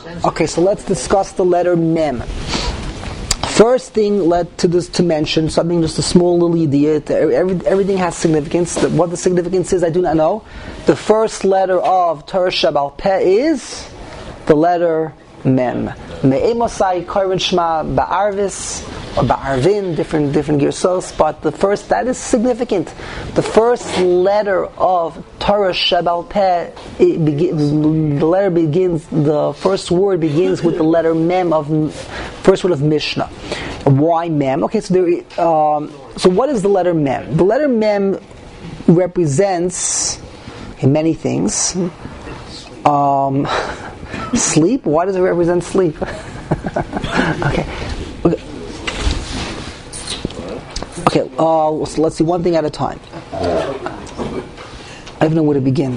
Okay, so let's discuss the letter Mem. First thing to mention something, just a small little idea. Everything has significance. What the significance is, I do not know. The first letter of Torah Sheba'al Peh is the letter Mem. Me'emosai Koren Shema Ba'arvis or Ba'arvin, different girsos, but that is significant. The first letter of Torah Sheba'al Peh, the first word begins with the letter Mem first word of Mishnah. Why Mem? Okay, so what is the letter Mem? The letter Mem represents many things. Sleep. Why does it represent sleep? Okay. So let's see one thing at a time. I don't know where to begin.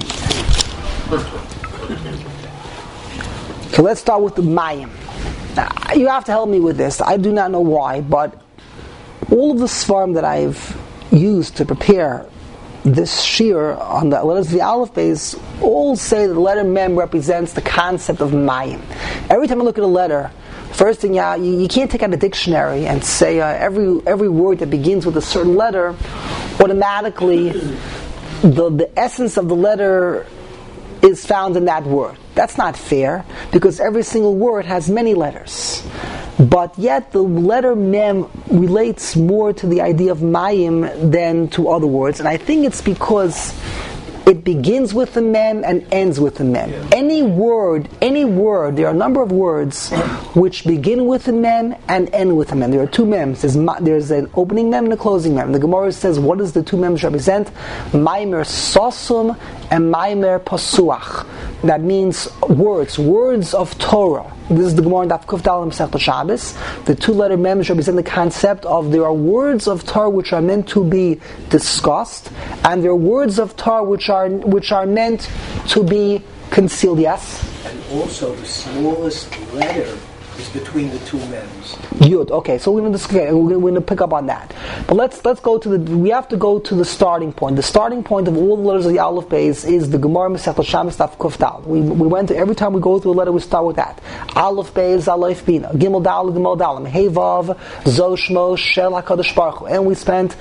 Okay, let's start with the Mayim. You have to help me with this. I do not know why, but all of the svarim that I've used to prepare this shir on the letters of the Aleph Beis all say that the letter Mem represents the concept of Mayim. Every time I look at a letter, first thing, you can't take out a dictionary and say every word that begins with a certain letter, automatically the essence of the letter is found in that word. That's not fair, because every single word has many letters. But yet the letter Mem relates more to the idea of Mayim than to other words, and I think it's because it begins with the Mem and ends with the Mem. Any word, there are a number of words which begin with the Mem and end with the Mem. There are two Mems. There's an opening Mem and a closing Mem. The Gemara says, what does the two Mems represent? Maimer Sosum and Maimer Pasuach. That means words of Torah. This is the Gemara in Daf Kuf Daled Masechta Shabbos. The two-letter Mems represent the concept of there are words of Torah which are meant to be discussed, and there are words of Torah which are meant to be concealed. Yes? And also the smallest letter is between the two Mems. Yud. Okay, so we're going to pick up on that. But let's go to we have to go to the starting point. The starting point of all the letters of the Aleph Beis is the Gemara Masechta Shabbos Daf Kuf Daled. We went to, every time we go through a letter, we start with that. Aleph Beis, Aleph Bina, Gimel Daled, Gimel Dalet, Hey Vav, Zo Shmo, Shel HaKadosh Baruch Hu. And we spent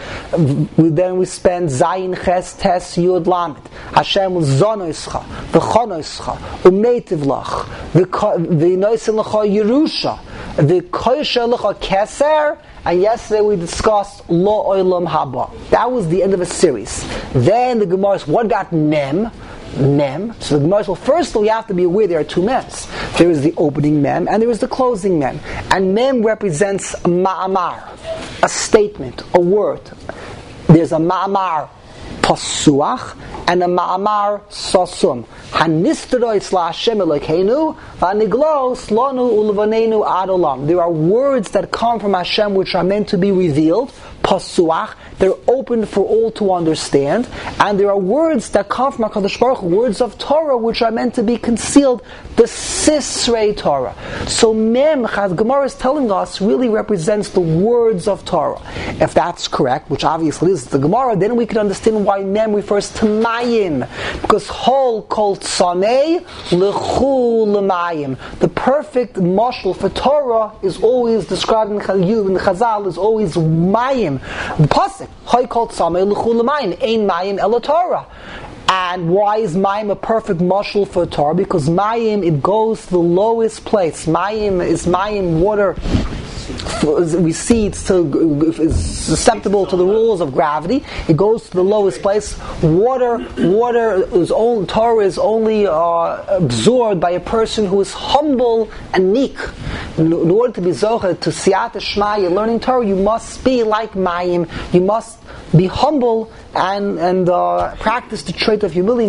Zayin Ches Tes Yud Lamed. Hashem Zonoischa, V'chonoischa, Umeitiv Lach, V'noisim L'cha Yerusha, V'koisha L'cha Keser. And yesterday we discussed Lo Olam Haba. That was the end of a series. Then the Gemara says, what about Mem? So the Gemara says, well, first we have to be aware there are two Mems. There is the opening Mem and there is the closing Mem. And Mem represents a Ma'amar, a statement, a word. There's a Ma'amar Pasuach and a Ma'amar Sosum. Hanisterois la Hashem Elokeinu v'aniglos lanu ulvanenu ad olam. There are words that come from Hashem which are meant to be revealed. Pasuach, they're open for all to understand, and there are words that come from HaKadosh Baruch Hu, words of Torah which are meant to be concealed, the Sisrei Torah. So Mem, Chaz Gemara is telling us, really represents the words of Torah. If that's correct, which obviously is the Gemara, then we can understand why Mem refers to Mayim, because Hol Kol Tzamei Lechu L'Mayim. The perfect mashal for Torah is always described in Chazal, is always Mayim. The pasuk, Hay Kol Tzamei L'chu L'Mayim, Ein Mayim Ela Torah. And why is Mayim a perfect mashal for Torah? Because Mayim, it goes to the lowest place. Mayim is water. We see it's susceptible to the rules of gravity. It goes to the lowest place. Water is only, Torah is only absorbed by a person who is humble and meek. In order to be zocher to siyat shema, you're learning Torah, you must be like Mayim. You must be humble and practice the trait of humility.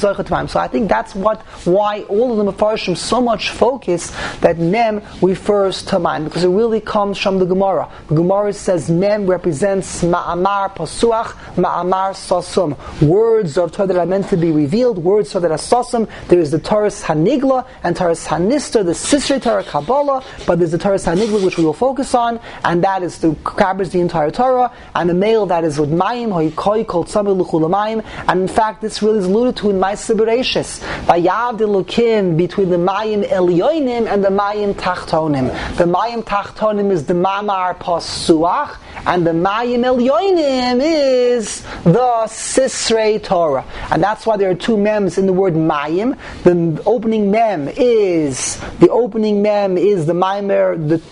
So I think that's why all of the Mefarshim so much focus that Mem refers refers to Mayim? Because it really comes from the Gemara. The Gemara says Mem represents Ma'amar Pasuach, Ma'amar Sasum. Words of Torah that are meant to be revealed, words of Torah that are Sasum. There is the Taurus Hanigla and Taurus Hanister, the Sisrei Torah Kabbalah, but there's the Taurus Hanigla which we will focus on, and that is the covers the entire Torah, and the male that is with Mayim, Hoikoi called Samir Luchul Mayim, and in fact this really is alluded to in Ma'aseh Bereishis. Vayavdilukim between the Mayim Elyonim and the Mayim Tachtonim. The Mayim Tachtonim is the Mamar Pasuach, and the Mayim Elyonim is the Sisrei Torah. And that's why there are two mems in the word Mayim. The opening mem is the Maimer, the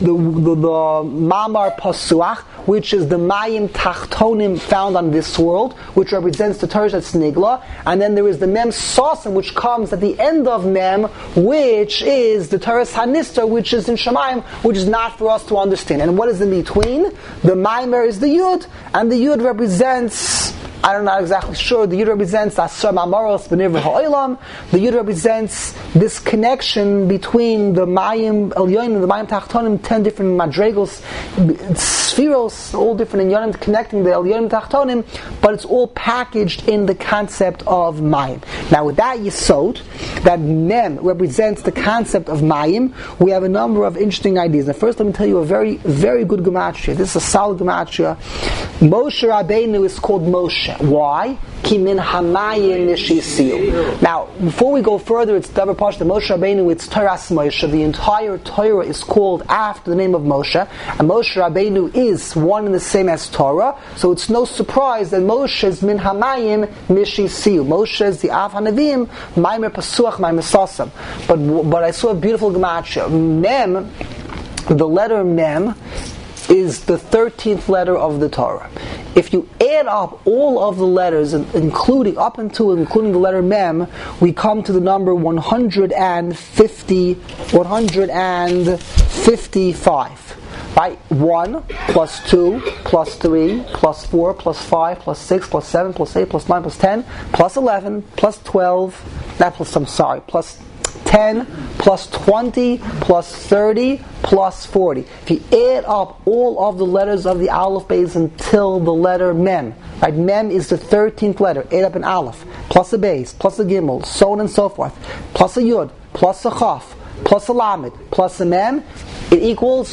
Mamar Pasuach, which is the Mayim Tachtonim found on this world, which represents the Torah that's Nigla, and then there is the Mem Sosim, which comes at the end of Mem, which is the Torah Hanister, which is in Shemayim, which is not for us to understand. And what is in between? The Maimer is the Yud, and the Yud represents, I'm not exactly sure, the Yud represents Asar Ma'amaros B'nivra Ha'olam. The Yud represents this connection between the Mayim Elyonim and the Mayim Tachtonim, 10 different madrigals, spheros, all different inyanim connecting the Elyonim Tachtonim, but it's all packaged in the concept of Mayim. Now with that Yesod, that Mem represents the concept of Mayim, we have a number of interesting ideas. Now first let me tell you a very, very good gematria. This is a solid gematria. Moshe Rabbeinu is called Moshe. Why? Ki min hamayim nishisiu. Now, before we go further, it's Davar Pash, the Moshe Rabbeinu, it's Toras Moshe. The entire Torah is called after the name of Moshe, and Moshe Rabbeinu is one and the same as Torah, so it's no surprise that Moshe is min hamayim nishisiu. Moshe is the Av HaNavim, Maimer Pasuach, Maimer Sasam. But I saw a beautiful gematria. Mem, the letter Mem, is the 13th letter of the Torah. If you add up all of the letters, including the letter Mem, we come to the number 155. Right? 1 plus 2 plus 3 plus 4 plus 5 plus 6 plus 7 plus 8 plus 9 plus 10 plus 11 plus 12 plus 10 plus 20 plus 30 plus 40. If you add up all of the letters of the Aleph Beis until the letter Mem, right? Mem is the 13th letter. Add up an Aleph, plus a Beis, plus a Gimel, so on and so forth, plus a Yud, plus a Chaf, plus a Lamed, plus a Mem, it equals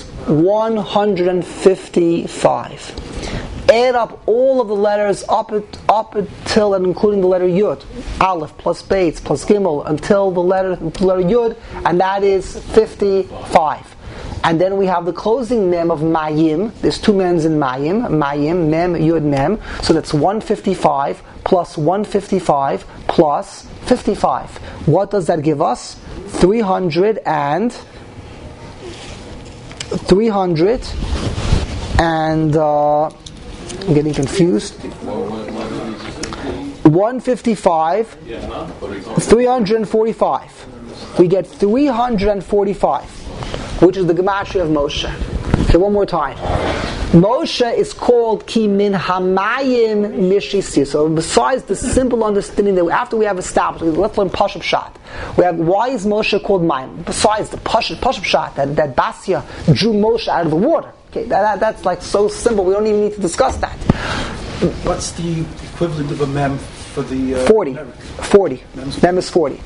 155. Add up all of the letters up until and including the letter Yud, Aleph plus Beis plus Gimel until the letter Yud, and that is 55. And then we have the closing Mem of Mayim. There's two Mems in Mayim, Mem, Yud, Mem. So that's 155 plus 155 plus 55. What does that give us? 300 and I'm getting confused. 155, 345. We get 345, which is the gematria of Moshe. Okay, one more time. Moshe is called Ki min hamayim mishisi. So besides the simple understanding that after we have established, let's learn Pashup Shat. We have, why is Moshe called Mayim? Besides the Pashup Shat, that Basya drew Moshe out of the water. Okay, that's like so simple, we don't even need to discuss that. What's the equivalent of a mem for the... 40. Mem is 40.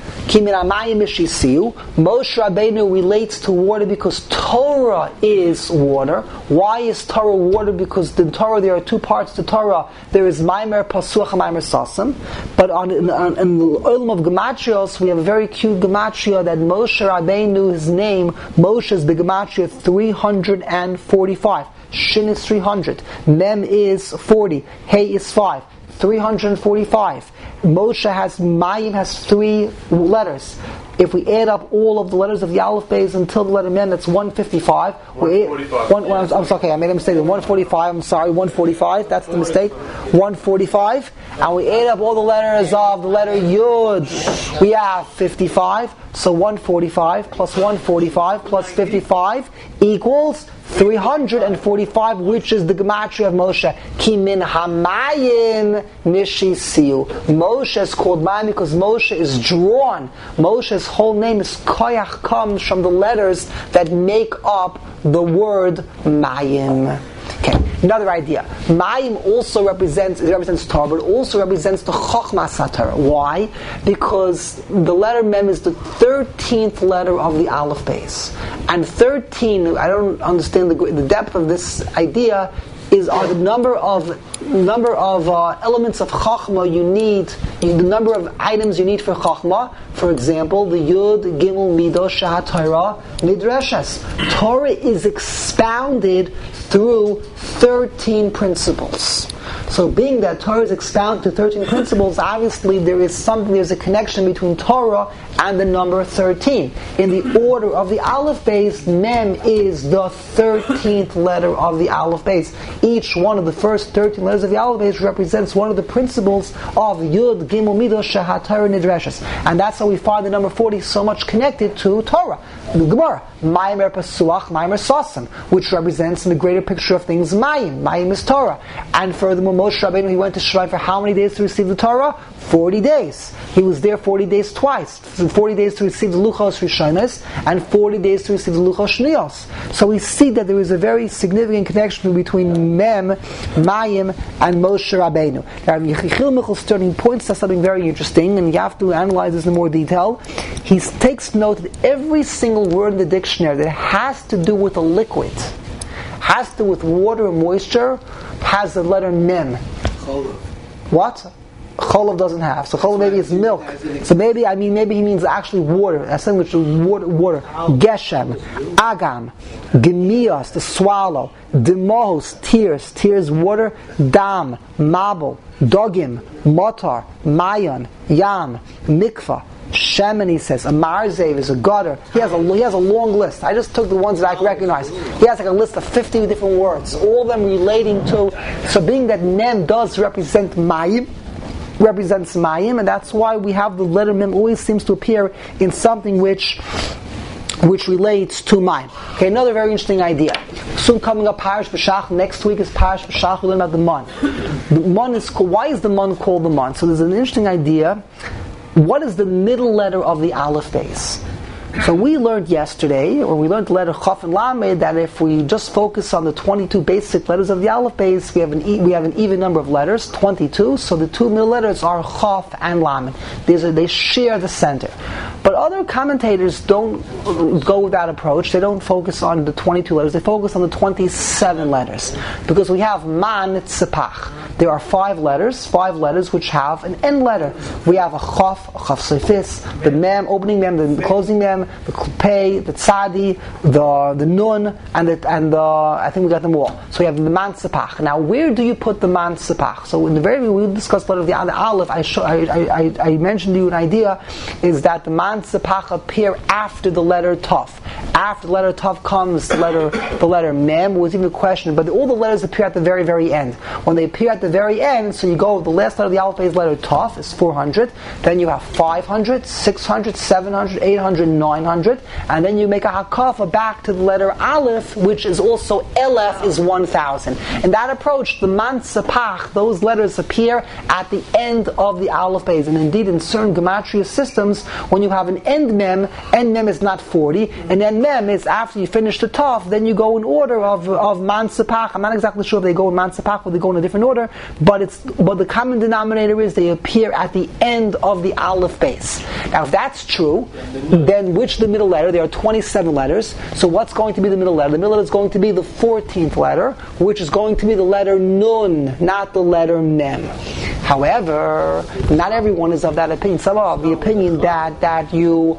Moshe Rabbeinu relates to water because Torah is water. Why is Torah water? Because in Torah there are two parts to Torah. There is Maimer Pasuach and Maimer Sasam. But in the Olam of Gematrios, we have a very cute Gematria that Moshe Rabbeinu, his name, Moshe is the Gematria 345. Shin is 300. Mem is 40. Hey is 5. 345. Mayim has 3 letters. If we add up all of the letters of the Aleph Beis until the letter Mem, that's 155. 145. I'm sorry, I made a mistake. 145. I'm sorry, 145. That's the mistake. 145. And we add up all the letters of the letter Yud. We have 55. So 145 plus 145 plus 55 equals 345, which is the gematria of Moshe. Ki min hamayim nishisiu. Moshe is called Mayim because Moshe is drawn. Moshe is whole name is koyach comes from the letters that make up the word mayim. Okay, another idea. Mayim also represents Torah, but it also represents the Chochmas HaTorah. Why? Because the letter Mem is the 13th letter of the Aleph base. And 13, I don't understand the depth of this idea, are the number of elements of Chachma you need, the number of items you need for Chachma. For example, the Yud, Gimel, Midos, Shah, Torah, Midrashes. Torah is expounded through 13 principles. So being that Torah is expounded to 13 principles, obviously there's a connection between Torah and the number 13. In the order of the Aleph base, Mem is the 13th letter of the Aleph base. Each one of the first 13 letters of the Aleph base represents one of the principles of Yud, Gimel, Midos, Shah, Torah, Nidreshes. And that's how we find the number 40 so much connected to Torah. The Gemara, Maimer Pasuach, Maimer Sasim, which represents in the greater picture of things Mayim. Mayim is Torah. And furthermore, Moshe Rabbeinu, he went to Shemaim for how many days to receive the Torah? 40 days. He was there 40 days twice. 40 days to receive the Luchos Rishonos and 40 days to receive the Luchos Shniyos. So we see that there is a very significant connection between Mem, Mayim, and Moshe Rabbeinu. Now, Yechiel Michelstern, he points to something very interesting, and you have to analyze this in more detail. He takes note that every single word in the dictionary that has to do with a liquid, has to do with water or moisture, has the letter Mem. Cholov. What? Cholov doesn't have. So cholov maybe is milk. So maybe he means actually water. That's something which is water. Geshem, Agam, Gemios, the swallow, Demos, tears, water, Dam, Mabel, Dogim, Motar, Mayon, Yam, Mikvah, Shemen, he says. A marzev is a gutter. He has a long list. I just took the ones that I can recognize. He has like a list of 50 different words, all of them relating to. So being that Mem does represents Mayim, and that's why we have the letter Mem always seems to appear in something which relates to Mayim. Okay, another very interesting idea. Soon coming up Parish B'Shach. Next week is Parish B'Shach. We learn about the Mon. The Mon is why is the Mon called the Mon? So there's an interesting idea. What is the middle letter of the Aleph base? So we learned yesterday, or we learned the letter Chaf and Lamed, that if we just focus on the 22 basic letters of the Aleph base, we have an even number of letters, 22. So the two middle letters are Chaf and Lamed. They share the center. But other commentators don't go with that approach. They don't focus on the 22 letters. They focus on the 27 letters, because we have Man Tzipach. There are 5 letters which have an end letter. We have a Chaf Seifis, the Mem, opening Mem, the closing Mem, the Pei, the Tzadi, the Nun, and the I think we got them all. So we have the Man Tzipach. Now, where do you put the Man Tzipach? So in the very beginning, we discussed the letter of the Aleph. I mentioned to you an idea is that the Man Tzipach appear after the letter Tov. After the letter Tov comes the letter Mem. Was even a question, but all the letters appear at the very, very end. When they appear at the very end, so you go, the last letter of the Aleph is letter Tov, is 400. Then you have 500, 600, 700, 800, 900, and then you make a hakafa back to the letter Aleph, which is also Elef, is 1000. In that approach, the Man Tzipach, those letters appear at the end of the Aleph base. And indeed, in certain gematria systems, when you have an end Mem is not 40, and end Mem is after you finish the Tov, then you go in order of Man Tzipach. I'm not exactly sure if they go in Man Tzipach or they go in a different order, but the common denominator is they appear at the end of the Aleph base. Now, if that's true, then which the middle letter? There are 27 letters. So what's going to be the middle letter? The middle letter is going to be the 14th letter, which is going to be the letter Nun, not the letter Mem. However, not everyone is of that opinion. Some are of the opinion that you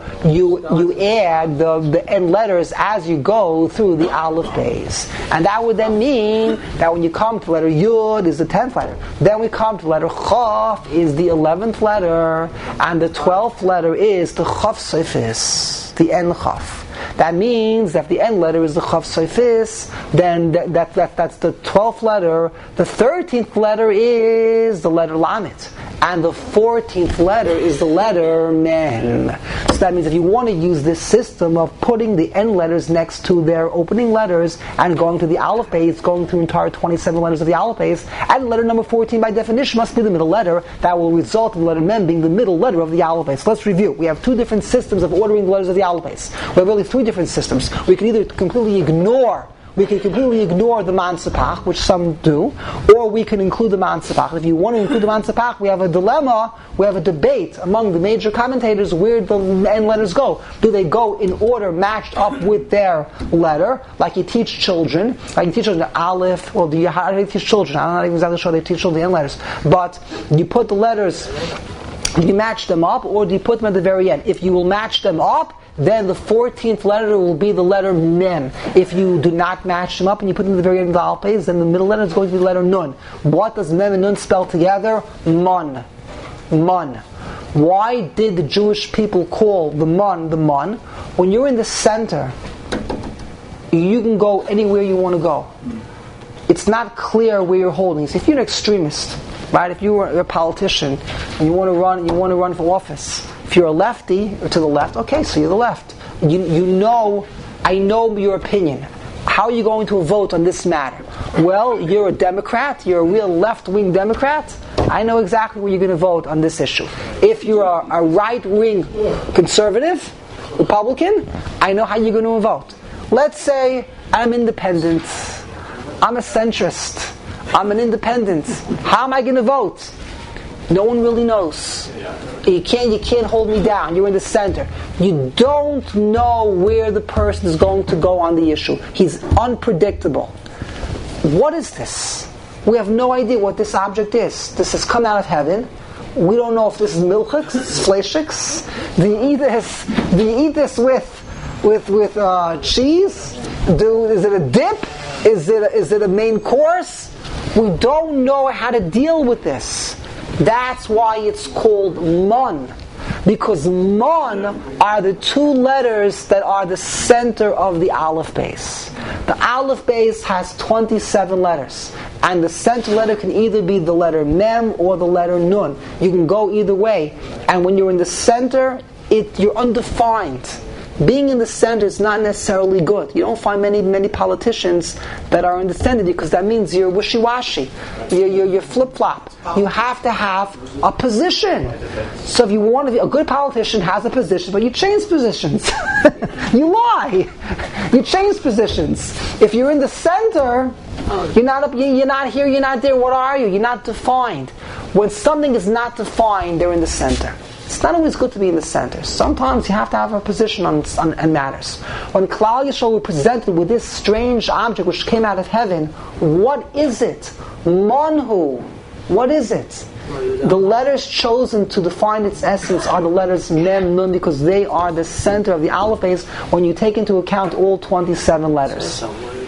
add the end letters as you go through the Aleph base. And that would then mean that when you come to letter Yud is the 10th letter. Then we come to letter Chaf is the 11th letter, and the 12th letter is the Chaf Seifis, the end Chaf. That means that if the end letter is the Chaf Seifis, then that's the 12th letter. The 13th letter is the letter Lamed. and the 14th letter is the letter Mem. So that means if you want to use this system of putting the end letters next to their opening letters and going to the Aleph base, going through the entire 27 letters of the Aleph base, and letter number 14 by definition must be the middle letter, that will result in the letter Mem being the middle letter of the Aleph base. Let's review. We have two different systems of ordering the letters of the Aleph base. We have really three different systems. We can either completely ignore the Mansepach, which some do, or we can include the Mansepach. If you want to include the Mansepach, we have a dilemma, we have a debate among the major commentators where the end letters go. Do they go in order matched up with their letter, like you teach children, the Aleph, how do you teach children? I'm not even exactly sure they teach children the end letters, but you put the letters, you match them up, or do you put them at the very end? If you will match them up, then the 14th letter will be the letter Mem. If you do not match them up and you put them at the very end of the Aleph base, then the middle letter is going to be the letter Nun. What does Mem and Nun spell together? Mun. Mun. Why did the Jewish people call the Mun the Mun? When you're in the center, you can go anywhere you want to go. It's not clear where you're holding. So if you're an extremist, right? If you're a politician and you want to run for office, if you're a lefty or to the left, okay, so you're the left. You know, I know your opinion. How are you going to vote on this matter? Well, you're a Democrat. You're a real left-wing Democrat. I know exactly where you're going to vote on this issue. If you're a right-wing conservative, Republican, I know how you're going to vote. Let's say I'm independent. I'm a centrist. I'm an independent. How am I going to vote? No one really knows. You can't hold me down. You're in the center. You don't know where the person is going to go on the issue. He's unpredictable. What is this? We have no idea what this object is. This has come out of heaven. We don't know if this is milchiks, fleishiks. Do you eat this with cheese? Is it a dip? Is it a main course? We don't know how to deal with this. That's why it's called Mun. Because Mun are the two letters that are the center of the Aleph base. The Aleph base has 27 letters. And the center letter can either be the letter Mem or the letter Nun. You can go either way. And when you're in the center, you're undefined. Being in the center is not necessarily good. You don't find many politicians that are in the center because that means you're wishy-washy. You're flip-flop. You have to have a position. So if you want to be a good politician, has a position, but you change positions. You lie. You change positions. If you're in the center, you're not here, you're not there. What are you? You're not defined. When something is not defined, they're in the center. It's not always good to be in the center. Sometimes you have to have a position on matters. When Klal Yisrael were presented with this strange object which came out of heaven, what is it? Manhu. What is it? The letters chosen to define its essence are the letters Mem, Nun, because they are the center of the Aleph base when you take into account all 27 letters.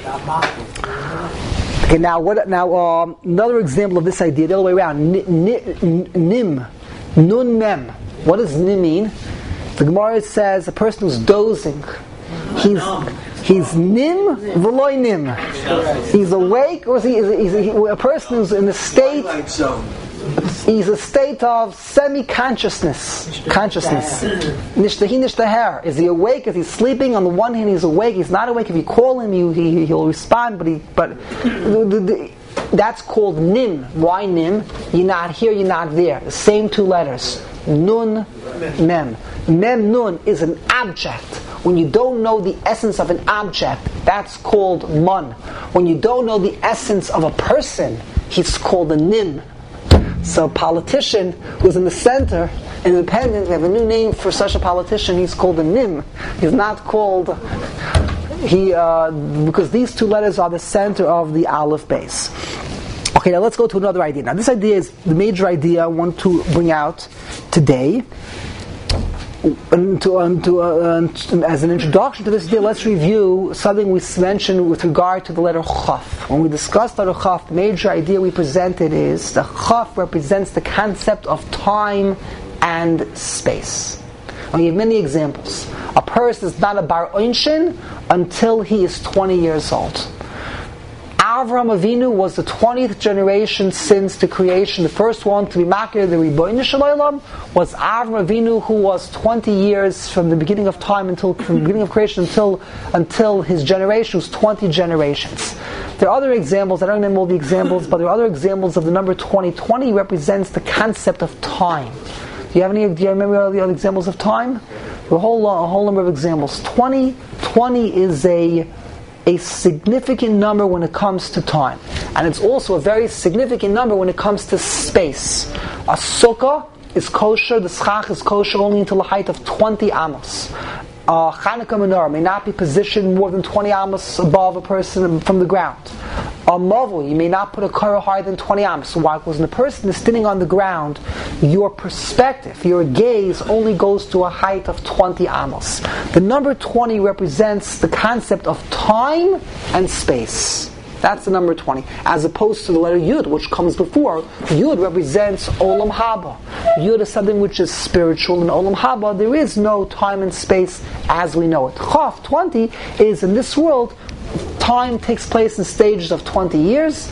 Okay, now another example of this idea, the other way around. Nim. Nun Mem. What does Nim mean? The Gemara says a person who's dozing. He's Nim v'loy Nim. He's awake, or he's a person who's in a state. He's a state of semi-consciousness. Nishtahi nishtaher. Is he awake? Is he sleeping? On the one hand, he's awake. He's not awake. If you call him, he'll respond. But that's called Nim. Why Nim? You're not here, you're not there. The same two letters. Nun, Mem. Mem, Nun is an object. When you don't know the essence of an object, that's called Mun. When you don't know the essence of a person, he's called a Nim. So a politician who's in the center, independent, we have a new name for such a politician, he's called a Nim. He's not called... because these two letters are the center of the Aleph base. Okay, now let's go to another idea. Now this idea is the major idea I want to bring out today. As an introduction to this idea, let's review something we mentioned with regard to the letter Chaf. When we discussed the letter Chaf, the major idea we presented is the Chaf represents the concept of time and space. I'll give many examples. A person is not a bar einshin until he is 20 years old. Avraham Avinu was the 20th generation since the creation. The first one to be makir the Ribono Shel Olam was Avraham Avinu, who was 20 years from the beginning of time from the beginning of creation until his generation was 20 generations. There are other examples. I don't name all the examples, but there are other examples of the number 20. 20 represents the concept of time. Do you remember all the other examples of time? A whole number of examples. 20 is a significant number when it comes to time. And it's also a very significant number when it comes to space. A sukkah is kosher, the schach is kosher only until a height of 20 amos. Chanukah menorah may not be positioned more than 20 amos above a person from the ground. A mavul, you may not put a korah higher than 20 amos. So why? Because when the person is standing on the ground, your perspective, your gaze only goes to a height of 20 amos. The number 20 represents the concept of time and space. That's the number 20. As opposed to the letter Yud, which comes before. Yud represents Olam Haba. Yud is something which is spiritual. In Olam Haba, there is no time and space as we know it. Chaf, 20, is in this world, time takes place in stages of 20 years,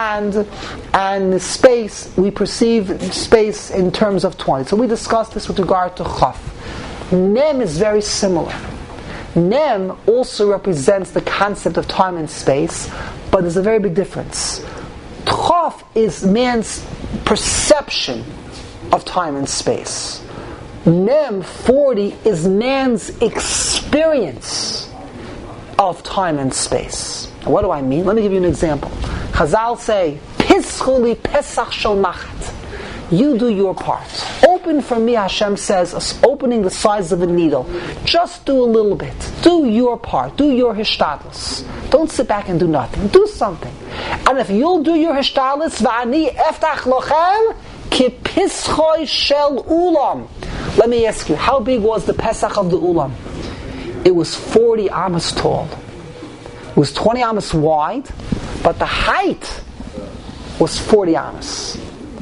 and space, we perceive space in terms of 20. So we discussed this with regard to Chaf. Nem is very similar. Nem also represents the concept of time and space, but there's a very big difference. Chaf is man's perception of time and space. Nem, 40, is man's experience of time and space. What do I mean? Let me give you an example. Chazal say, Pischu li pesach shel machat. You do your part. Open for me, Hashem says, opening the size of a needle. Just do a little bit. Do your part. Do your hishtadlus. Don't sit back and do nothing. Do something. And if you'll do your hishtadlus, v'ani eftach lochem ki pischoi shel ulam. Let me ask you, how big was the Pesach of the ulam? It was 40 amos tall. It was 20 amos wide, but the height was 40 amos.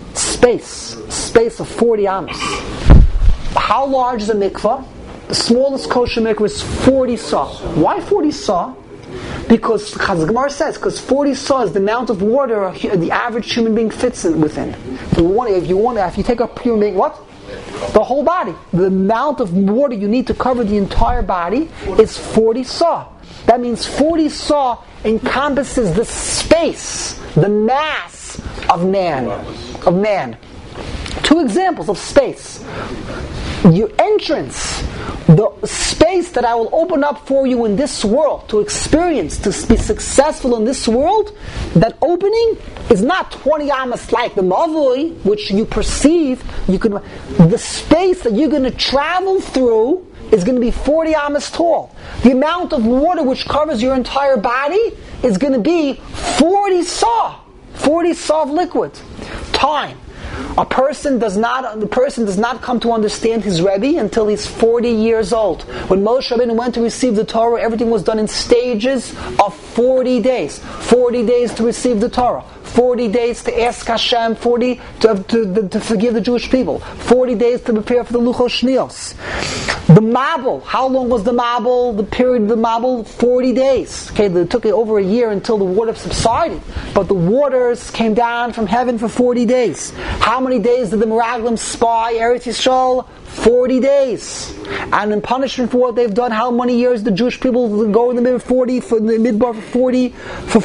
Space of 40 amos. How large is a mikvah? The smallest kosher mikvah is 40 saw. Why 40 saw? Because Gemara says, because 40 saw is the amount of water the average human being fits within. If you take a human being, what? The whole body. The amount of water you need to cover the entire body is 40 saw. That means 40 saw encompasses the space, the mass of man. Two examples of space. Your entrance, the space that I will open up for you in this world to experience, to be successful in this world, that opening is not 20 amos like the mavui, which you perceive. The space that you're going to travel through is going to be 40 amos tall. The amount of water which covers your entire body is going to be 40 saw of liquid. Time. The person does not come to understand his Rebbe until he's 40 years old. When Moshe Rabbeinu went to receive the Torah, everything was done in stages of 40 days. 40 days to receive the Torah. 40 days to ask Hashem, 40 to forgive the Jewish people, 40 days to prepare for the Luchos Shnios. The Mabul, how long was the Mabul? The period of the Mabul, 40 days. Okay, it took over a year until the water subsided, but the waters came down from heaven for 40 days. How many days did the Meraglim spy Eretz Yisrael? 40 days. And in punishment for what they've done, how many years the Jewish people go in the midbar for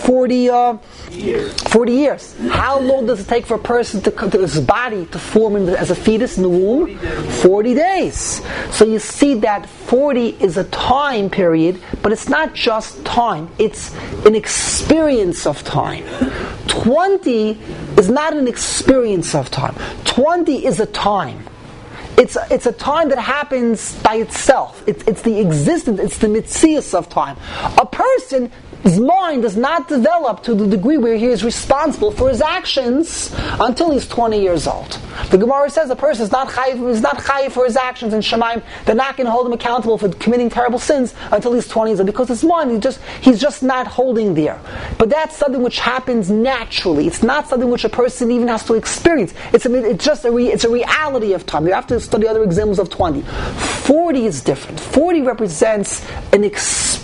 40 years. How long does it take for a person to his body to form as a fetus in the womb? 40 days. So you see that 40 is a time period, but it's not just time, it's an experience of time. 20 is not an experience of time. 20 is a time. It's a time that happens by itself. It's the existence, it's the mitzias of time. A person's mind does not develop to the degree where he is responsible for his actions until he's 20 years old. The Gemara says a person is not chayiv for his actions in Shemaim. They're not going to hold him accountable for committing terrible sins until he's 20 years old, because his mind, he's just not holding there. But that's something which happens naturally. It's not something which a person even has to experience. It's a reality of time. You have to study other examples of 20. 40 is different. 40 represents an experience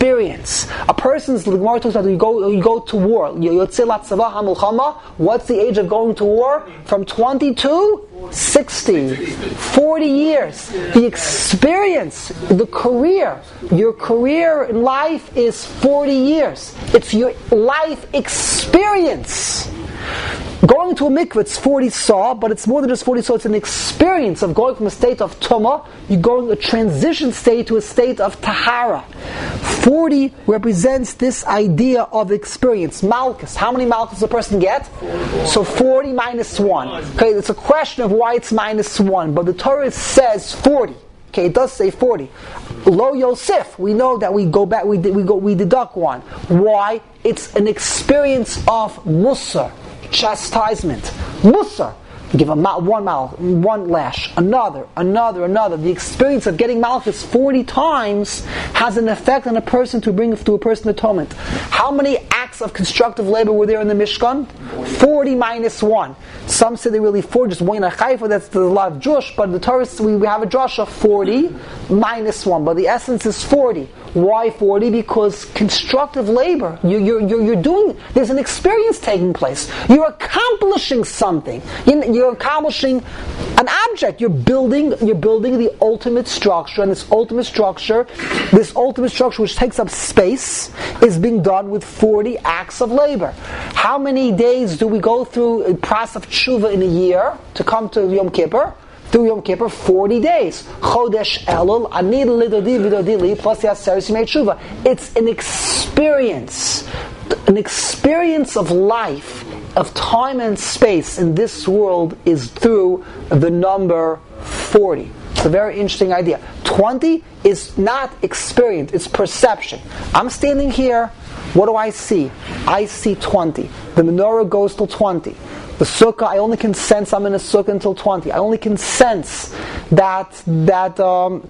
experience. A person's, the Gemara talks about, you go to war. What's the age of going to war? From 20 to 60. 40 years. The experience, the career, your career in life is 40 years. It's your life experience. Going to a mikveh, it's 40 saw, but it's more than just 40 saw. It's an experience of going from a state of tumah, you're going a transition state to a state of tahara. 40 represents this idea of experience. Malchus, how many malchus does a person get? So 40 minus 1. Okay, it's a question of why it's minus 1, but the Torah says 40. Okay, it does say 40. Lo Yosef, we know that we go back, we deduct 1. Why? It's an experience of musar, chastisement. Musar. Give one lash, another. The experience of getting malchus 40 times has an effect on a person to bring to a person atonement. How many acts of constructive labor were there in the Mishkan? 40 minus 1. Some say they really 4, just one chayfa, that's a lot of Jewish, but the Torah, we have a drush of 40 minus 1, but the essence is 40. Why 40? Because constructive labor, you're doing, there's an experience taking place. You're accomplishing something. You're accomplishing an object. You're building the ultimate structure, and this ultimate structure which takes up space is being done with 40 acts of labor. How many days do we go through a process of tshuva in a year to come to Yom Kippur? Through Yom Kippur, 40 days. Chodesh Elul, Anid Lidodi Vidodili, plus the Aseres Yimei Tshuva. It's an experience of life, of time and space in this world is through the number 40. It's a very interesting idea. 20 is not experience, it's perception. I'm standing here, what do I see? I see 20. The menorah goes till 20. The sukkah, I only can sense I'm in a sukkah until 20. I only can sense that what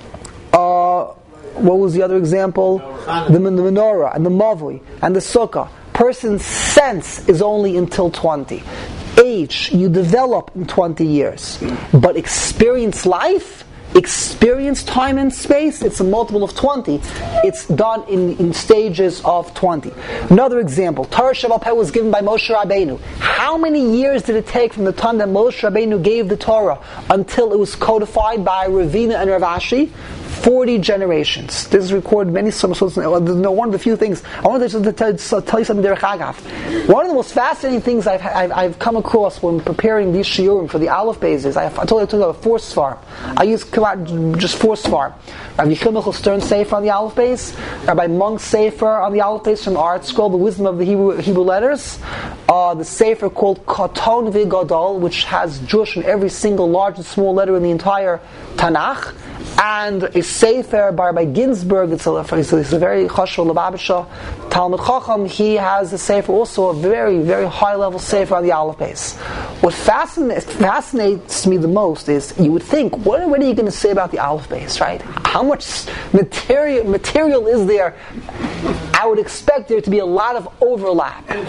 was the other example? The menorah and the mavui and the sukkah. Person's sense is only until 20. Age, you develop in 20 years. But experience life, experience time and space, it's a multiple of 20. It's done in stages of 20. Another example, Torah Sheba'al Peh was given by Moshe Rabbeinu. How many years did it take from the time that Moshe Rabbeinu gave the Torah until it was codified by Ravina and Rav Ashi? 40 generations. This is recorded many sources. One of the few things I wanted to tell you something. Derech Agav. One of the most fascinating things I've come across when preparing these shiurim for the Aleph bases. I told you I took about 4 Sfar. I used just 4 Sfar. Rabbi Yechiel Michal Stern Sefer on the Aleph base, Rabbi Monk's Sefer on the Aleph base from Art Scroll, the Wisdom of the Hebrew Letters, the Sefer called Katon V'Gadol, which has Jewish in every single large and small letter in the entire Tanakh, and a Sefer by Rabbi Ginsburg. It's a very chashul Lubavitcher Talmud Chacham. He has a Sefer, also a very, very high level Sefer on the Aleph base. What fascinates me the most is, you would think, what are you going to say about the Aleph base, right? How much material is there? I would expect there to be a lot of overlap in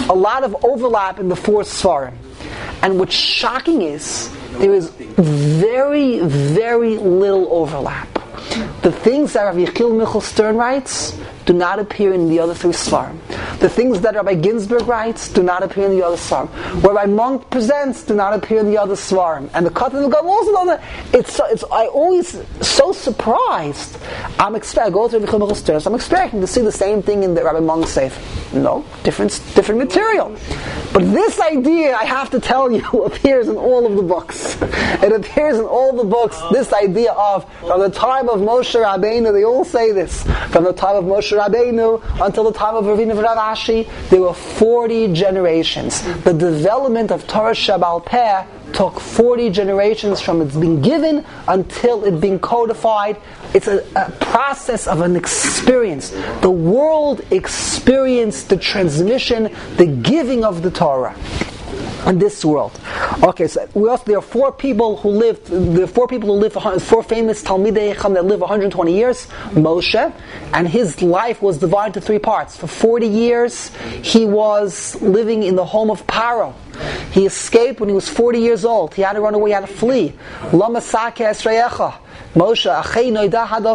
the 4 Sfarim. And what's shocking is, there is very, very little overlap. The things that Rabbi Yechiel Michal Stern writes do not appear in the other 3 Sfarim. The things that Rabbi Ginsburg writes do not appear in the other Sfarim. What Rabbi Monk presents do not appear in the other Sfarim. And the Katan V'Gadol also don't. I always so surprised. I go to Rabbi Yechiel Michal Stern, so I'm expecting to see the same thing in the Rabbi Monk Sefer. No, different material. But this idea, I have to tell you, appears in all of the books. It appears in all the books. This idea of, from the time of Moshe Rabbeinu, they all say this. From the time of Moshe Rabbeinu until the time of Ravina and Rav Ashi, there were 40 generations. The development of Torah Sheba'al Peh took 40 generations from its being given until it being codified. It's a process of an experience. The world experienced the transmission, the giving of the Torah in this world. Okay, so there are 4 people who lived. There are 4 people who lived. 4 famous Talmidei Chacham that lived 120 years. Moshe, and his life was divided into 3 parts. For 40 years, he was living in the home of Paro. He escaped when he was 40 years old. He had to run away. He had to flee. Lama Sake Esrayecha. Moshe, Achei Noidah Hadavar.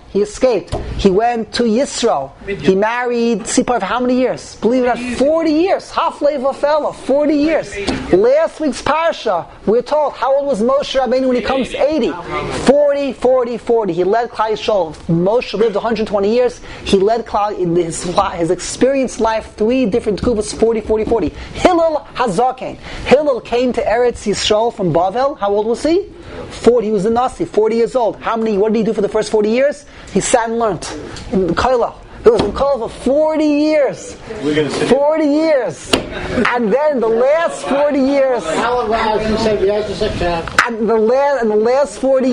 He escaped. He went to Yisro. He married Sipar for how many years? Believe it or not, 40 years. Half-Lev Vafela, 40 years. Last week's Parsha, we're told, how old was Moshe Rabbeinu when he comes 80? 40. He led Klal Yisrael. Moshe lived 120 years. He led Klal in his experienced life, 3 different Tkuvas, 40. Hillel Hazaken. Hillel came to Eretz Yisrael from Bavel. How old was he? 40. He was a Nasi, 40 years old. What did he do for the first 40 years? He sat and learned in Koilel. It was in Koilel for 40 years. 40 years. And then the last 40 years. And the last 40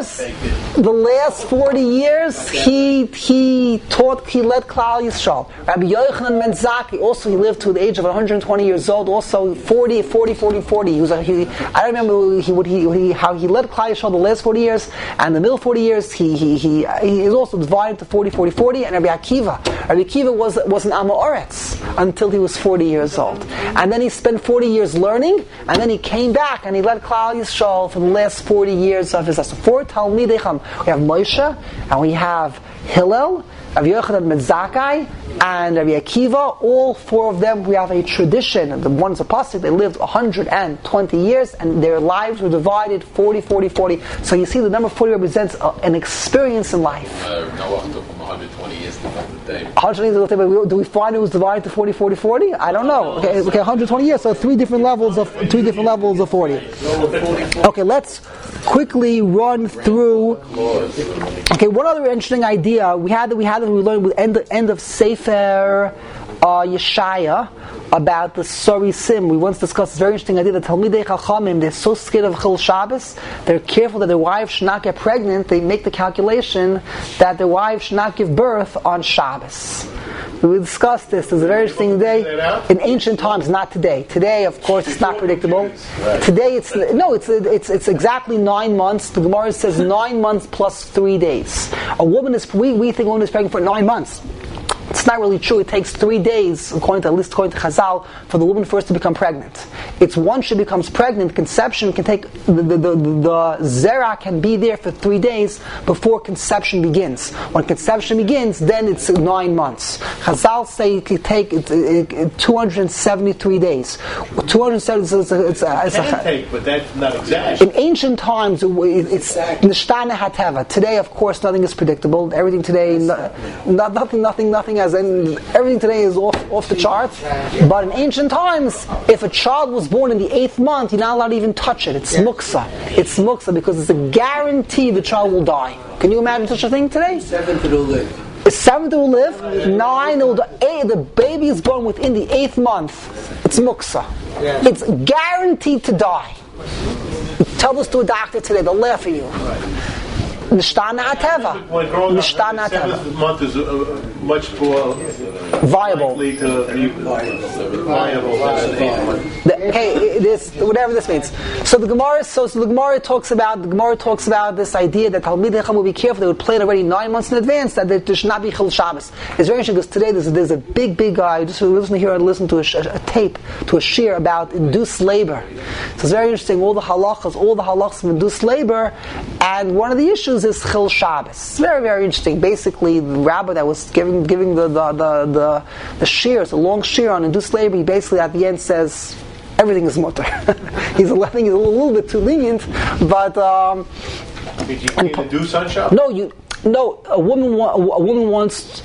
years, he led Klal Yisrael. Rabbi Yochanan ben Zakkai, also he lived to the age of 120 years old, also 40. I remember how he led Klal Yisrael the last 40 years, and the middle 40 years, he is also divided to 40, and Rabbi Akiva was an Amoretz until he was 40 years old. And then he spent 40 years learning, and then he came back and he led Klal Yisrael for the last 40 years of his life. So 4 Talmidei Chacham. We have Moshe, and we have Hillel, Rabbi Yochanan ben Zakkai, and Rabbi Akiva. All 4 of them, we have a tradition. The ones apostles, they lived 120 years, and their lives were divided 40. So you see, the number 40 represents an experience in life. 120 years to the day. 120 years, but do we find it was divided to 40? I don't know. Okay, 120 years, so 3 different levels of 40. Okay, let's quickly run through. Okay, one other interesting idea we learned with end of Sefer Yeshaya about the Sori Sim. We once discussed this very interesting idea that Talmidei Chachamim, they're so scared of Chil Shabbos, they're careful that their wives should not get pregnant. They make the calculation that their wives should not give birth on Shabbos. We discussed this. There's a very interesting day in ancient times, not today. Today, of course, it's not predictable. Today, it's exactly 9 months. The Gemara says 9 months plus 3 days. We think a woman is pregnant for 9 months. It's not really true. It takes 3 days, according to Chazal, for the woman first to become pregnant. It's once she becomes pregnant, conception can take, the zera can be there for 3 days before conception begins. When conception begins, then it's 9 months. Chazal say it can take 273 days. 270, it's but that's not exact. In ancient times, it's nishtana hateva. Today, of course, nothing is predictable. Everything today, nothing as in everything today is off the charts. But in ancient times, if a child was born in the 8th month, you're not allowed to even touch it. It's muksa. It's muksa because it's a guarantee the child will die. Can you imagine such a thing today? 7th it will live. 7th it will live. 9 it will die. 8, the baby is born within the 8th month. It's muksa. It's guaranteed to die. Tell this to a doctor today; they'll laugh at you. Nishtana Ateva. Nishtana Ateva. 7th month is much more viable. Likely to be viable than the 8th month. Whatever this means. So the Gemara talks about this idea that Talmidei Chacham will be careful. They would plan already 9 months in advance that there should not be Chil Shabbos. It's very interesting because today there's a big guy. Just listen to a tape, to a shir about induced labor. So it's very interesting. All the halachas of induced labor, and one of the issues is Chil Shabbos. It's very, very interesting. Basically, the rabbi that was giving the shir, it's a long shir on induced labor. He basically at the end says everything is mutter. He's a little bit too lenient, but Did you induce on Shabbos? No. A woman wants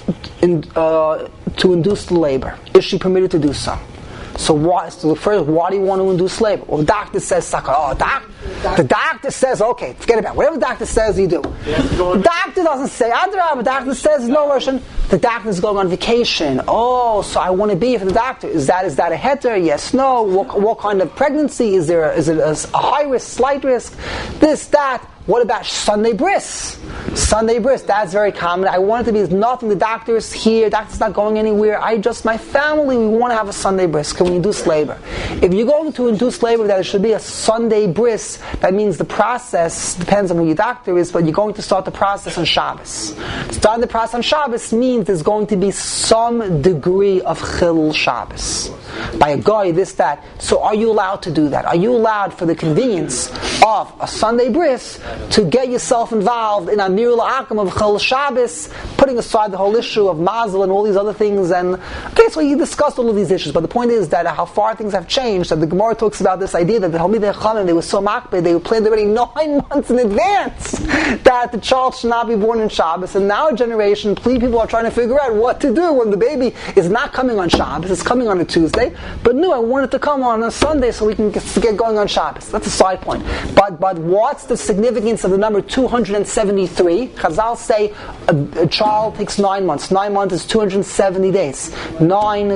to induce labor. Is she permitted to do so? So why do you want to induce labor? Well, the doctor says, the doctor says, okay, forget about it. Whatever the doctor says, you do. The doctor doesn't say, the doctor says no Russian. The doctor is going on vacation. Oh, so I want to be for the doctor. Is that a heter? Yes, no. What kind of pregnancy? Is it a high risk, slight risk? This, that. What about Sunday bris? Sunday bris, that's very common. I want it to be nothing. The doctor's here. Doctor's not going anywhere. My family, we want to have a Sunday bris. Can we induce labor? If you're going to induce labor, that it should be a Sunday bris. That means the process depends on who your doctor is, but you're going to start the process on Shabbos. Starting the process on Shabbos means there's going to be some degree of Chil Shabbos. by a guy, this, that. So are you allowed to do that? Are you allowed, for the convenience of a Sunday bris, to get yourself involved in a Mirul Akam of Chol Shabbos, putting aside the whole issue of Mazel and all these other things? And okay, so he discussed all of these issues, but the point is that how far things have changed, that the Gemara talks about this idea that the Talmidei Chachamim, they were so makbid, they planned already 9 months in advance that the child should not be born in Shabbos. And now a generation, people are trying to figure out what to do when the baby is not coming on Shabbos, it's coming on a Tuesday, but no, I want it to come on a Sunday so we can get going on Shabbos. That's a side point. But what's the significance of the number 273? Chazal say a child takes 9 months. 9 months is 270 days. 9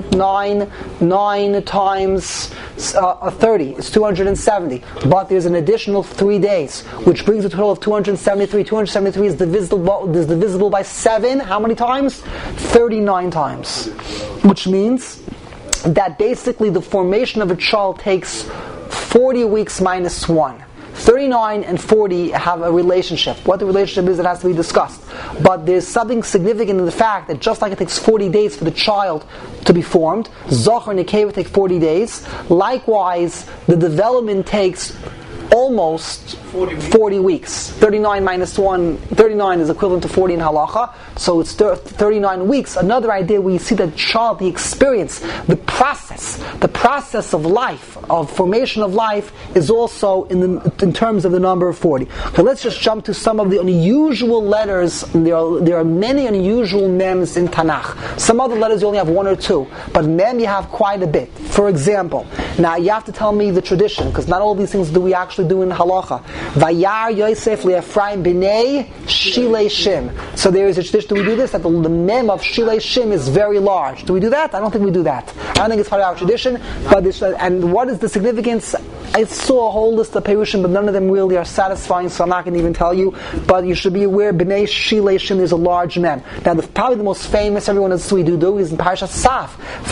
times 30 is 270. But there's an additional 3 days, which brings a total of 273. 273 is divisible by 7. How many times? 39 times. Which means that basically the formation of a child takes 40 weeks minus 1. 39 and 40 have a relationship. What the relationship is, it has to be discussed. But there's something significant in the fact that just like it takes 40 days for the child to be formed, Zohar and Nekeva take 40 days. Likewise, the development takes almost 40 weeks. 39 minus 1, 39 is equivalent to 40 in halacha, so it's 39 weeks. Another idea where you see that child, the experience, the process of life, of formation of life, is also in terms of the number of 40. So let's just jump to some of the unusual letters. There are many unusual mems in Tanakh. Some other letters you only have 1 or 2, but mem you have quite a bit. For example, now you have to tell me the tradition, because not all these things do we actually do in halacha. Vayar Yosef li'Ephraim b'nei Shilei Shim. So there is a tradition. Do we do this? That the mem of Shilei Shim is very large. Do we do that? I don't think we do that. I don't think it's part of our tradition. But and what is the significance? I saw a whole list of perushim, but none of them really are satisfying, so I'm not going to even tell you. But you should be aware, b'nei Shilei Shim, there's a large mem. Now, probably the most famous, everyone knows we do is in Parashat Saf.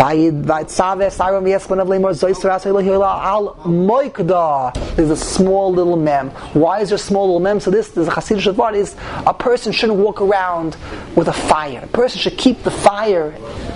There's a small little mem. Why is there a small little mem? So there's a Hasidic word is a person shouldn't walk around with a fire. A person should keep the fire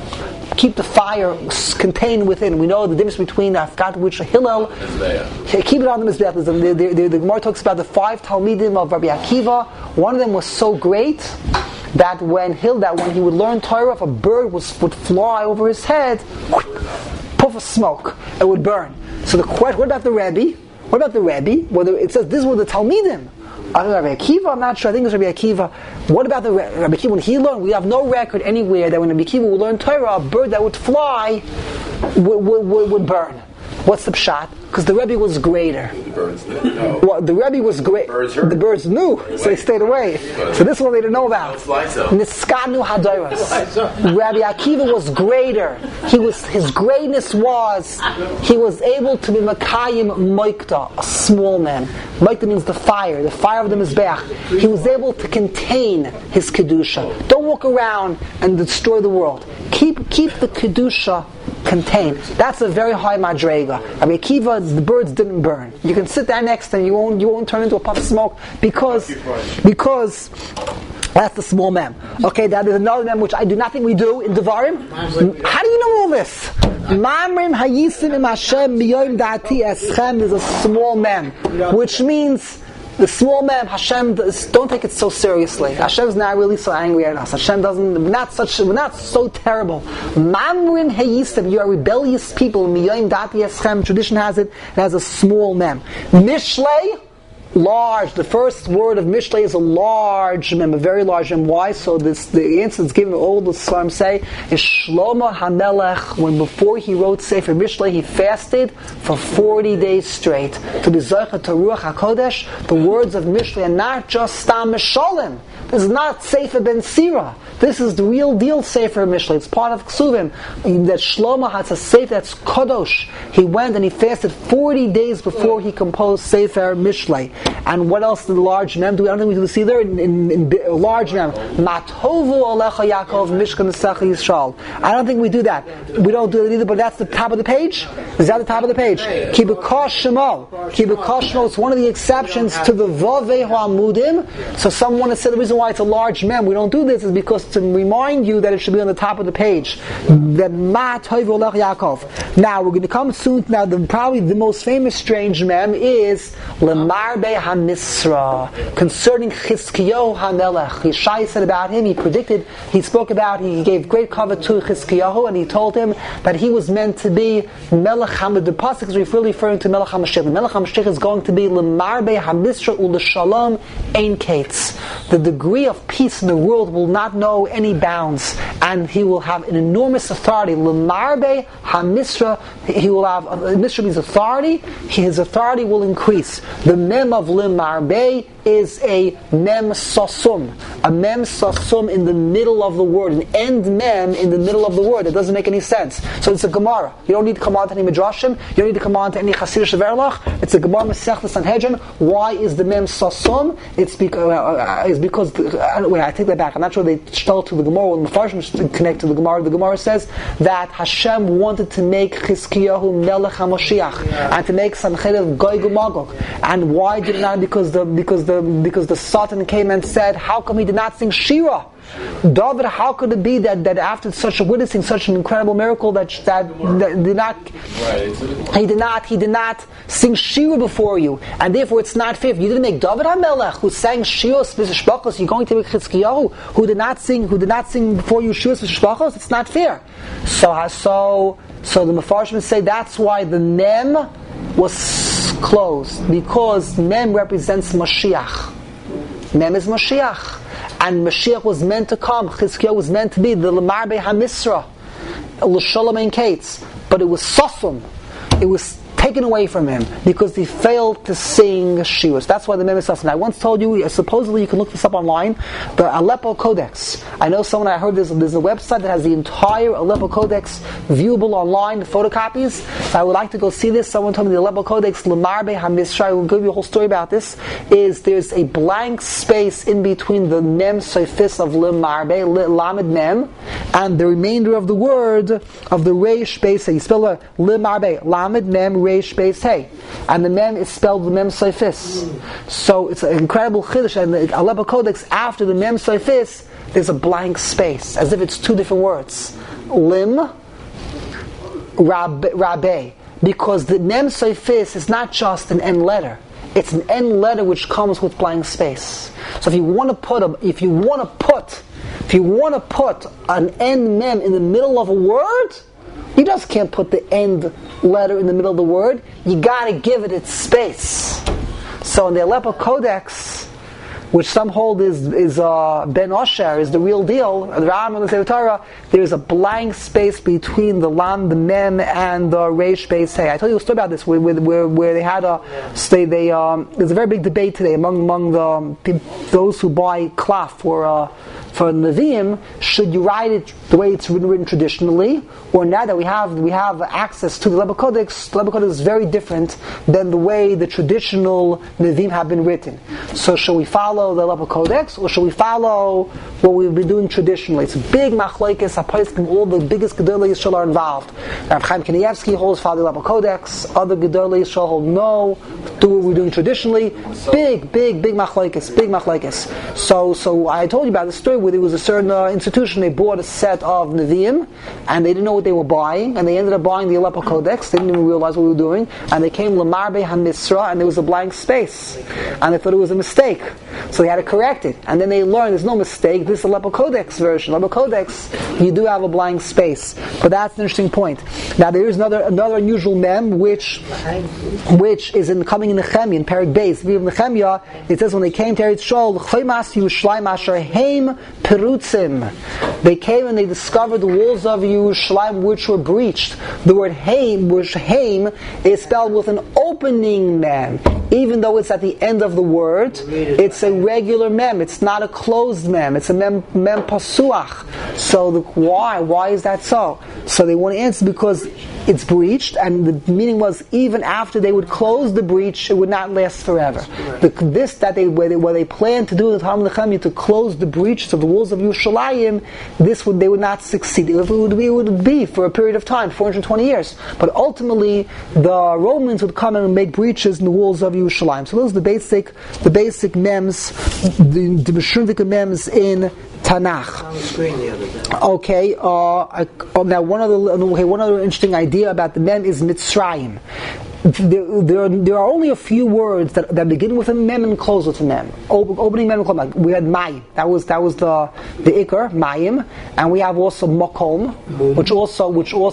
contained within. We know the difference between, I forgot which, Hillel, keep it on the Mizbeach. The Gemara talks about the 5 Talmidim of Rabbi Akiva. One of them was so great that when he would learn Torah, if a bird would fly over his head, puff of smoke, it would burn. So the question, what about the Rebbe? Whether it says this were the Talmidim. Rabbi Akiva, I'm not sure. I think it was Rabbi Akiva. What about the Rabbi Akiva? When he learned, we have no record anywhere that when Rabbi Akiva would learn Torah, a bird that would fly would burn. What's the pshat? Because the Rebbe was greater. The birds didn't know. Well, the Rebbe was great. The birds knew, so they stayed away. So this one they didn't know about. Niskanu Hadairas. Rabbi Akiva was greater. His greatness was he was able to be Makayim Moikta, a small man. Moikta means the fire of the Mizbeach. He was able to contain his Kedusha. Don't walk around and destroy the world. Keep the Kedusha contained. That's a very high madrega. Rabbi Akiva, the birds didn't burn. You can sit there next to them, you won't turn into a puff of smoke because that's the small mem. Okay, that is another mem which I do not think we do in Devarim. How do you know all this? Mamrim hayisim im Hashem miyoim da'ati eschem is a small mem, which means the small mem, Hashem, don't take it so seriously. Hashem's not really so angry at us. Hashem we're not so terrible. Mamrin heyisim, you are rebellious people. Miyoim dati eschem, tradition has it has a small mem. Mishlei, large. The first word of Mishlei is a large mem, a very large mem. Why? So the answer that's given, all the Psalms say, is Shlomo HaMelech, when before he wrote Sefer Mishlei, he fasted for 40 days straight. To be Zocha to Ruach HaKodesh, the words of Mishlei are not just Stam Mishalim. This is not Sefer Ben Sira. This is the real deal Sefer Mishlei. It's part of Ksuvim. That Shlomo has a Sefer that's Kadosh. He went and he fasted 40 days before he composed Sefer Mishlei. And what else did the large mem do? I don't think we do this either. In large mem, Matovu Alecha Yaakov Mishkan Nesecha Yisrael. I don't think we do that. We don't do it either. But that's the top of the page. Is that the top of the page? Kibukosh Shemo. Kibukosh Shemo is one of the exceptions to the Vavei Ha'amudim. So someone has said the reason why it's a large mem. We don't do this is because to remind you that it should be on the top of the page. That Ma Toiv Olech Yaakov. Now we're going to come soon. Now probably the most famous strange mem is Lemarbe HaMisra, concerning Chizkiyahu HaMelech. Yeshai said about him, he gave great cover to Chizkiyahu, and he told him that he was meant to be Melech HaMelech. The pasuk is referring to Melech HaMashiach. The Melech HaMashiach is going to be Lemarbe HaMisra U'L'Shalom Ein Kates. The degree of peace in the world will not know any bounds, and he will have an enormous authority. Lemarbe HaMisra, he will have, Misra means authority, his authority will increase. The mem of Lemarbe is a mem sasum. A mem sasum in the middle of the word. An end mem in the middle of the word. It doesn't make any sense. So it's a Gemara. You don't need to come on to any Midrashim. You don't need to come on to any Chasidish Verlach. It's a Gemara Masechta Sanhedrin. Why is the mem sasum? It's because I take that back. I'm not sure they stole to the Gemara. When the Farshim connect to the Gemara says that Hashem wanted to make Chizkiyahu Melech HaMashiach and to make Sancheriv Gog Magog. And why did it not? Because the Satan came and said, how come he did not sing Shira? David, how could it be that after such a witnessing such an incredible miracle that he did not sing Shira before you, and therefore it's not fair. You didn't make David HaMelech, who sang Shira V'Shpachos. You're going to make Chizkiyahu, who did not sing before you Shira V'Shpachos. It's not fair. So the Mefarshim say that's why the mem was closed, because mem represents Mashiach. Mem is Mashiach. And Mashiach was meant to come. Chizkiyahu was meant to be the Lemarbe HaMisra, L'Shalom Ein Kates. But it was Sasum. It was taken away from him because he failed to sing Shiras. That's why the mem is Sasum. I once told you, supposedly you can look this up online, the Aleppo Codex. I know I heard there's a website that has the entire Aleppo Codex viewable online, the photocopies. So I would like to go see this. Someone told me the Aleppo Codex, Lemarbe HaMisra, I will give you a whole story about this, there's a blank space in between the mem soifis of Lemarbe, Lamed Mem, and the remainder of the word of the Reish Beis Hey. You spell it Lemarbe, Lamed Mem, Reish Beis Hey. And the mem is spelled the mem soifis. So it's an incredible chiddush, and the Aleppo Codex, after the mem soifis, there's a blank space, as if it's two different words. Lim, Rabbe. Because the mem soifis is not just an end letter. It's an end letter which comes with blank space. So if you want to put an end mem in the middle of a word, you just can't put the end letter in the middle of the word. You got to give it its space. So in the Aleppo Codex, which some hold is Ben Osher, is the real deal, the Rambam and the Sefer Torah, there's a blank space between the Lam, the Mem, and the Reish Beis Hey. I told you a story about this, where they had there's a very big debate today among those who buy klaf for Nevi'im. Should you write it the way it's written traditionally, or now that we have access to the Aleppo Codex? The Aleppo Codex is very different than the way the traditional Nevi'im have been written. So shall we follow the Aleppo Codex, or shall we follow what we've been doing traditionally? It's a big machlokes. All the biggest Gedolei Yisrael are involved. Rav Chaim Kanievsky holds follow the Aleppo Codex. Other Gedolei Yisrael hold no, do what we're doing traditionally. Big machlokes. Big machlokes. So I told you about the story where there was a certain institution. They bought a set of Nevi'im, and they didn't know what they were buying, and they ended up buying the Aleppo Codex. They didn't even realize what we were doing, and they came Lemarbe HaMisra, and there was a blank space, and they thought it was a mistake. So they had to correct it. And then they learned there's no mistake. This is the Aleppo Codex version. Aleppo Codex, you do have a blank space. But that's an interesting point. Now there is another unusual mem which is coming in Nehemiah, in Perek Beis. In Nehemiah, it says when they came to Eretz Yisrael, they came and they discovered the walls of Yerushalayim which were breached. The word Haim, is spelled with an opening mem. Even though it's at the end of the word, it's a regular mem. It's not a closed mem. It's a mem pasuach. So why is that so? So they want to answer because it's breached, and the meaning was even after they would close the breach, it would not last forever. Where they plan to do the Talmud Chacham to close the breaches of the walls of Yerushalayim, they would not succeed. It would be for a period of time, 420 years. But ultimately, the Romans would come and make breaches in the walls of Yerushalayim. So those are the basic mems, the Meshuvik mems in Tanakh. On the screen the other day. Okay. Now one other interesting idea about the mem is Mitzrayim. There are only a few words that begin with a mem and close with a mem. Opening mem and closing. Like we had mayim. That was the ikar mayim, and we have also makom, which also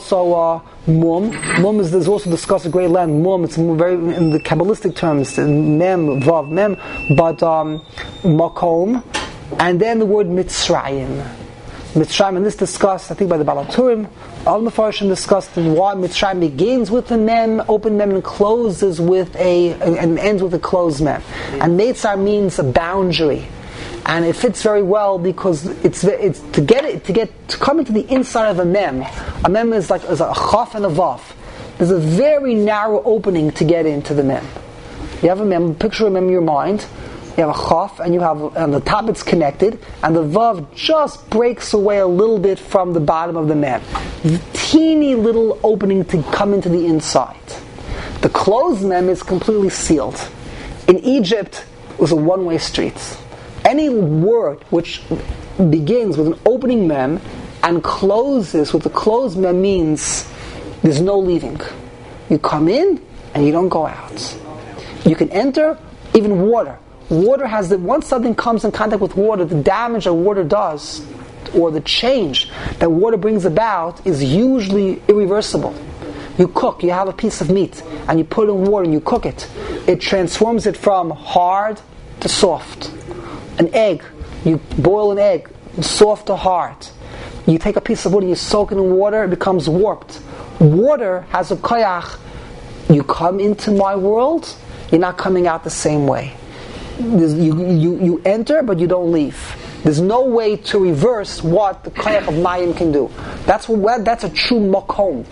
mum. Mum is also discussed at great length. Mum, it's very in the Kabbalistic terms, mem, vav, mem, but makom, and then the word Mitzrayim. Mitzrayim, and this discussed, I think, by the Balaturim. All the Farshim discussed why Mitzrayim begins with a mem, open mem, and closes with and ends with a closed mem. And Mitzrayim means a boundary, and it fits very well because it's to come into the inside of a mem. A mem is like a chaf and a vav. There's a very narrow opening to get into the mem. You have a mem, picture a mem in your mind. You have a chaf, and on the top it's connected, and the vav just breaks away a little bit from the bottom of the mem. Teeny little opening to come into the inside. The closed mem is completely sealed. In Egypt, it was a one-way street. Any word which begins with an opening mem and closes with a closed mem means there's no leaving. You come in and you don't go out. You can enter, even water. Water has once something comes in contact with water, the damage that water does, or the change that water brings about, is usually irreversible. You cook, you have a piece of meat, and you put it in water and you cook it. It transforms it from hard to soft. An egg, you boil an egg, soft to hard. You take a piece of wood and you soak it in water, it becomes warped. Water has a koyach. You come into my world, you're not coming out the same way. You enter, but you don't leave. There's no way to reverse what the koyach of mayim can do. That's a true makom.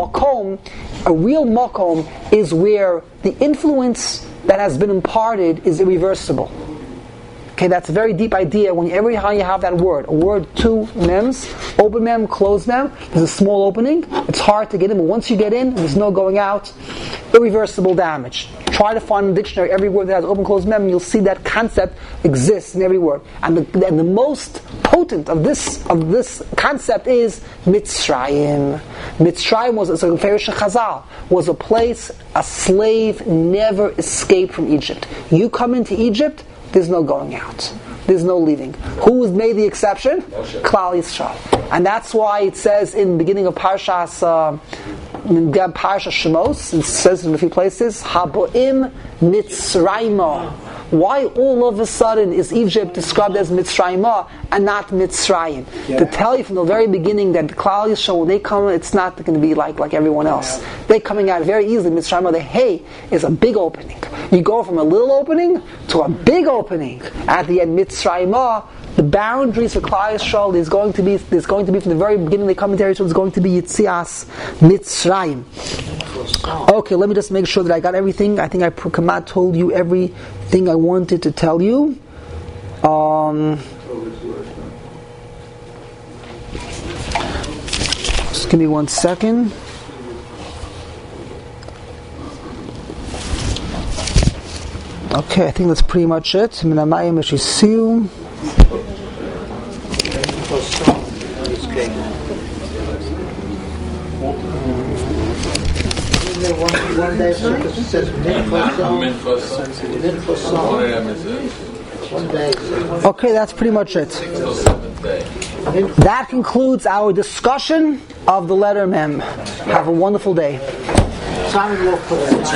A real makom is where the influence that has been imparted is irreversible. Okay, that's a very deep idea. Every time you have that word, a word, two mems, open mem, closed mem, there's a small opening. It's hard to get in, but once you get in, there's no going out. Irreversible damage. Try to find in the dictionary every word that has open, closed mem, and you'll see that concept exists in every word. And the most potent of this concept is Mitzrayim. Mitzrayim was a place a slave never escaped from Egypt. You come into Egypt, there's no going out. There's no leaving. Who was made the exception? Klal Yisrael. And that's why it says in the beginning of Parshas Shemos, it says in a few places, Haboim Mitzrayimah. Why all of a sudden is Egypt described as Mitzrayimah and not Mitzrayim? Yeah. To tell you from the very beginning that the Klal Yisrael, when they come, it's not going to be like everyone else. Yeah. They're coming out very easily. Mitzrayimah, the hay is a big opening. You go from a little opening to a big opening. At the end, Mitzrayimah, the boundaries for Klal Yisrael is going to be from the very beginning they come into Eretz, it's going to be Yitzias Mitzrayim. Okay, let me just make sure that I got everything. I think I told you everything I wanted to tell you. Just give me 1 second. Okay, I think that's pretty much it. Minamayim Eshisiu. One day it says okay, that's pretty much it. That concludes our discussion of the letter Mem. Have a wonderful day.